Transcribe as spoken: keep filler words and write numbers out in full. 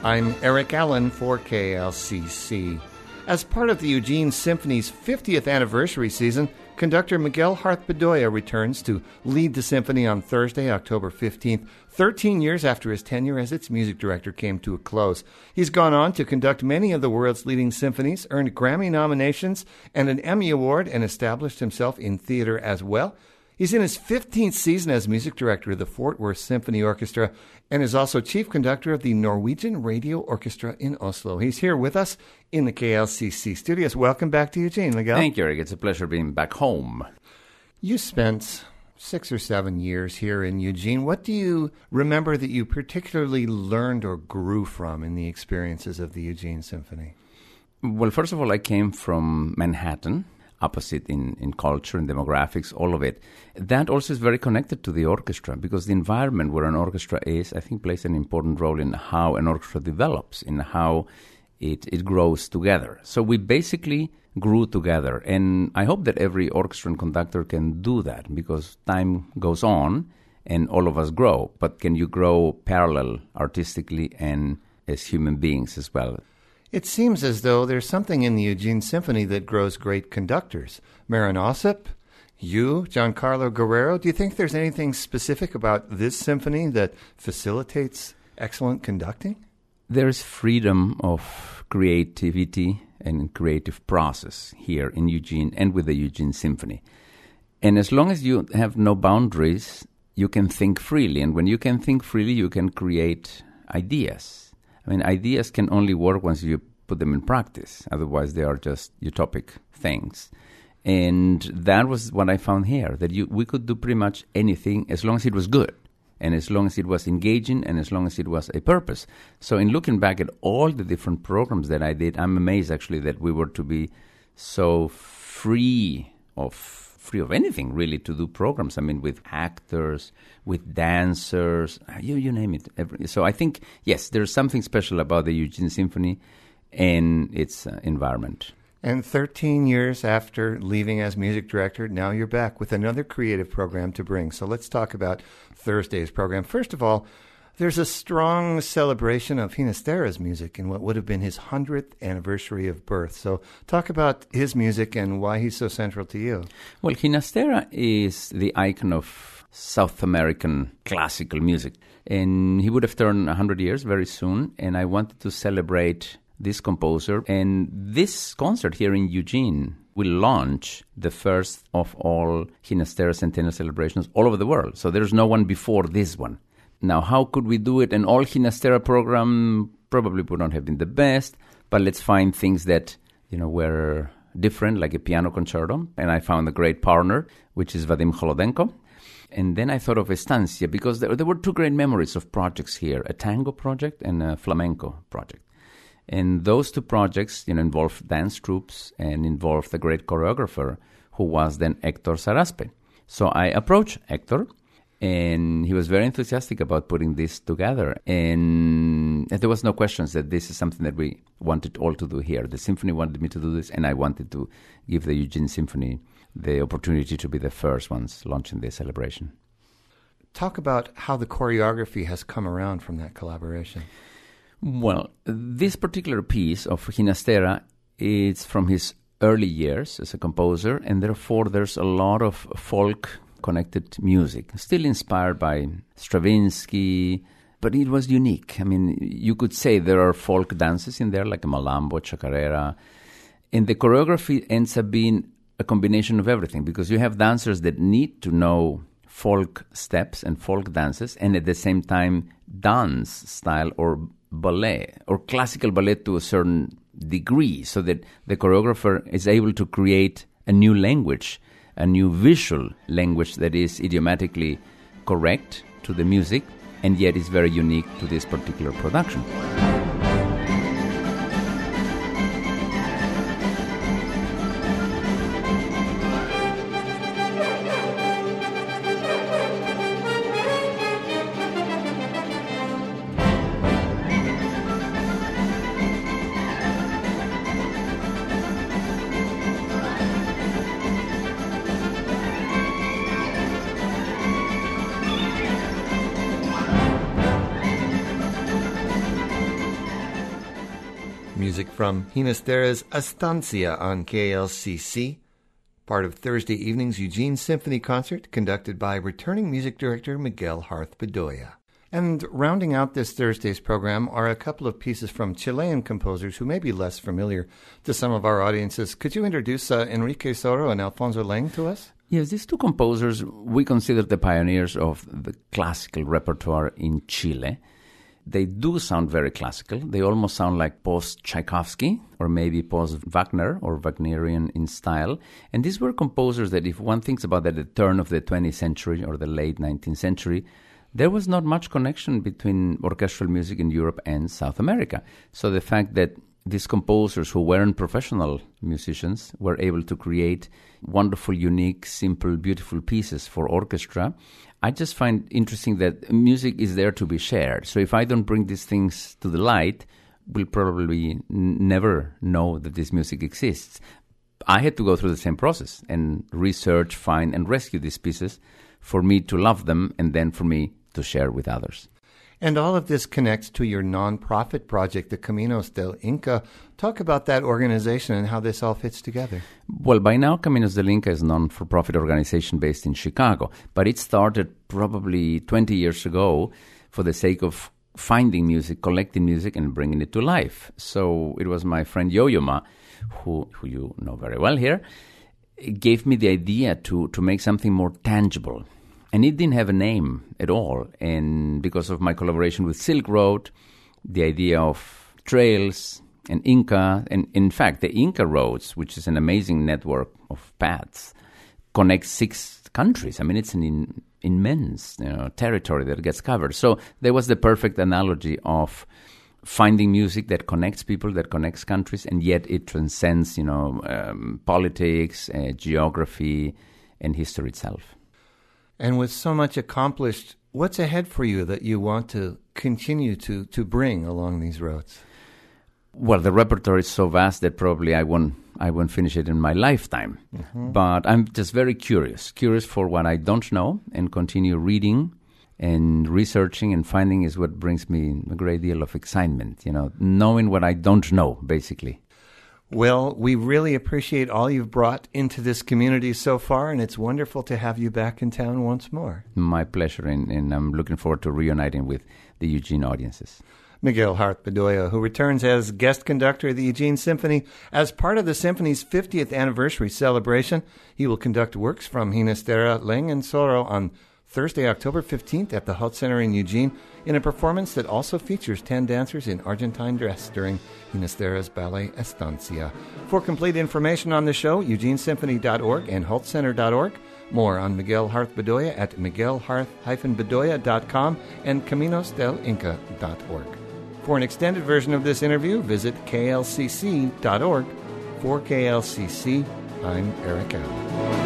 I'm Eric Allen for K L C C. As part of the Eugene Symphony's fiftieth anniversary season, conductor Miguel Harth-Bedoya returns to lead the symphony on Thursday, October fifteenth, thirteen years after his tenure as its music director came to a close. He's gone on to conduct many of the world's leading symphonies, earned Grammy nominations and an Emmy Award, and established himself in theater as well. He's in his fifteenth season as music director of the Fort Worth Symphony Orchestra and is also chief conductor of the Norwegian Radio Orchestra in Oslo. He's here with us in the K L C C studios. Welcome back to Eugene, Miguel. Thank you, Eric. It's a pleasure being back home. You spent six or seven years here in Eugene. What do you remember that you particularly learned or grew from in the experiences of the Eugene Symphony? Well, first of all, I came from Manhattan, opposite in, in culture and demographics, all of it. That also is very connected to the orchestra because the environment where an orchestra is, I think, plays an important role in how an orchestra develops, in how it, it grows together. So we basically grew together. And I hope that every orchestra and conductor can do that because time goes on and all of us grow. But can you grow parallel artistically and as human beings as well? It seems as though there's something in the Eugene Symphony that grows great conductors. Marin Ossip, you, Giancarlo Guerrero, do you think there's anything specific about this symphony that facilitates excellent conducting? There's freedom of creativity and creative process here in Eugene and with the Eugene Symphony. And as long as you have no boundaries, you can think freely. And when you can think freely, you can create ideas. I mean, ideas can only work once you put them in practice. Otherwise, they are just utopic things. And that was what I found here, that you, we could do pretty much anything as long as it was good and as long as it was engaging and as long as it was a purpose. So in looking back at all the different programs that I did, I'm amazed, actually, that we were to be so free of free of anything, really, to do programs. I mean, with actors, with dancers, you you name it. Every, so I think, yes, there's something special about the Eugene Symphony and its uh, environment. And thirteen years after leaving as music director, now you're back with another creative program to bring. So let's talk about Thursday's program. First of all, there's a strong celebration of Ginastera's music in what would have been his hundredth anniversary of birth. So talk about his music and why he's so central to you. Well, Ginastera is the icon of South American classical music. And he would have turned one hundred years very soon. And I wanted to celebrate this composer. And this concert here in Eugene will launch the first of all Ginastera centennial celebrations all over the world. So there's no one before this one. Now, how could we do it? An all Ginastera program probably would not have been the best, but let's find things that, you know, were different, like a piano concerto. And I found a great partner, which is Vadim Kholodenko. And then I thought of Estancia, because there, there were two great memories of projects here, a tango project and a flamenco project. And those two projects, you know, involved dance troupes and involved a great choreographer who was then Hector Saraspe. So I approached Hector, and he was very enthusiastic about putting this together. And there was no questions that this is something that we wanted all to do here. The symphony wanted me to do this, and I wanted to give the Eugene Symphony the opportunity to be the first ones launching this celebration. Talk about how the choreography has come around from that collaboration. Well, this particular piece of Ginastera is from his early years as a composer, and therefore there's a lot of folk connected music, still inspired by Stravinsky, but it was unique. I mean, you could say there are folk dances in there, like a malambo, chacarera, and the choreography ends up being a combination of everything, because you have dancers that need to know folk steps and folk dances, and at the same time dance style or ballet, or classical ballet to a certain degree, so that the choreographer is able to create a new language, a new visual language that is idiomatically correct to the music and yet is very unique to this particular production. music from Ginastera's Estancia on K L C C, part of Thursday evening's Eugene Symphony Concert conducted by returning music director Miguel Harth Bedoya. And rounding out this Thursday's program are a couple of pieces from Chilean composers who may be less familiar to some of our audiences. Could you introduce uh, Enrique Soro and Alfonso Leng to us? Yes, these two composers we consider the pioneers of the classical repertoire in Chile. They do sound very classical. They almost sound like post-Tchaikovsky or maybe post-Wagner or Wagnerian in style. And these were composers that if one thinks about at the turn of the twentieth century or the late nineteenth century, there was not much connection between orchestral music in Europe and South America. So the fact that these composers who weren't professional musicians were able to create wonderful, unique, simple, beautiful pieces for orchestra, I just find interesting that music is there to be shared. So if I don't bring these things to the light, we'll probably n- never know that this music exists. I had to go through the same process and research, find, and rescue these pieces for me to love them and then for me to share with others. And all of this connects to your nonprofit project, the Caminos del Inca. Talk about that organization and how this all fits together. Well, by now, Caminos del Inca is a non-for-profit organization based in Chicago, but it started probably twenty years ago for the sake of finding music, collecting music, and bringing it to life. So it was my friend Yo-Yo Ma, who, who you know very well here, gave me the idea to, to make something more tangible. And it didn't have a name at all. And because of my collaboration with Silk Road, the idea of trails and Inca, and in fact, the Inca Roads, which is an amazing network of paths, connects six countries. I mean, it's an in, immense you know, territory that gets covered. So there was the perfect analogy of finding music that connects people, that connects countries, and yet it transcends, you know, um, politics, uh, geography, and history itself. And with so much accomplished, what's ahead for you that you want to continue to, to bring along these roads? Well, the repertoire is so vast that probably I won't I won't finish it in my lifetime. Mm-hmm. But I'm just very curious, curious for what I don't know, and continue reading and researching and finding is what brings me a great deal of excitement, you know, knowing what I don't know, basically. Well, we really appreciate all you've brought into this community so far, and it's wonderful to have you back in town once more. My pleasure, and, and I'm looking forward to reuniting with the Eugene audiences. Miguel Harth Bedoya, who returns as guest conductor of the Eugene Symphony as part of the Symphony's fiftieth anniversary celebration. He will conduct works from Ginastera, Leng, and Soro on Thursday, October fifteenth at the Holt Center in Eugene in a performance that also features ten dancers in Argentine dress during Ginastera's ballet Estancia. For complete information on the show, eugene symphony dot org and holt center dot org. More on Miguel Harth Bedoya at miguel harth dash bedoya dot com and caminos del inca dot org. For an extended version of this interview, visit k l c c dot org. For K L C C, I'm Eric Allen.